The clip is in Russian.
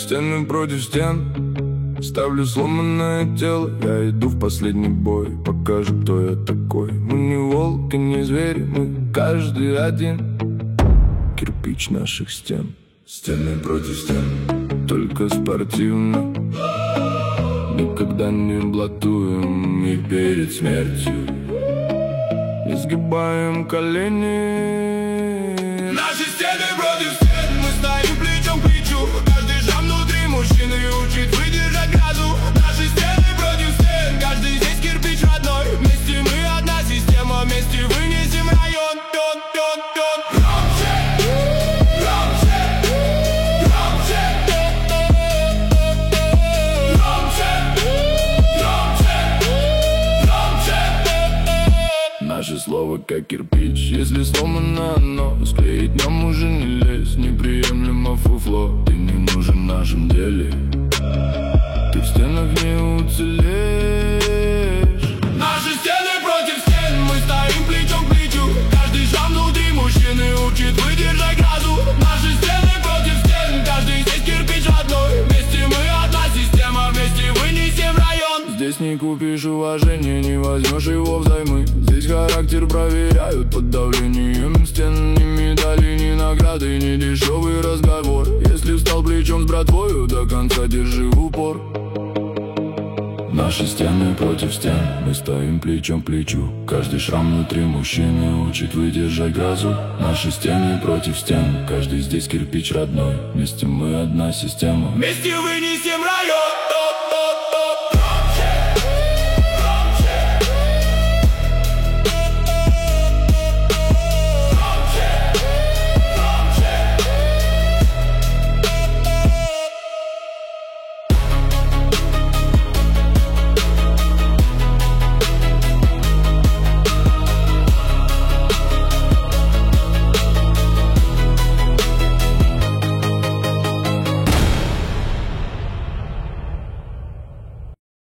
Стены против стен, ставлю сломанное тело. Я иду в последний бой, покажу, кто я такой. Мы не волки, не звери, мы каждый один. Кирпич наших стен. Стены против стен, только спортивно. Никогда не блатуем и перед смертью не сгибаем колени. Наши стены против стен, мы стоим плечом к плечу. Каждый шаг внутри мужчины учит выдержать грозу. Наши стены против стен, каждый здесь кирпич родной. Вместе мы одна система, вместе вынесем район. Наше слово как кирпич, если сломано оно, склеить нам уже не лезь. Неприемлемо фуфло, ты не нужен в нашем деле. Ты в стенах не уцелеешь. Наши стены против стен, мы стоим плечом к плечу. Каждый шаг внутри мужчины учит выдержать грозу. Наши стены против стен, каждый здесь кирпич родной. Вместе мы одна система, вместе вынесем район. Здесь не купишь уважения, не возьмешь его взаймы. Здесь характер проверяют под давлением стен. Ни медали, ни награды, ни дешевый разговор. Если встал плечом с братвою, до конца держи упор. Наши стены против стен, мы стоим плечом к плечу. Каждый шрам внутри мужчины учит выдержать грозу. Наши стены против стен, каждый здесь кирпич родной. Вместе мы одна система, вместе вынесем район.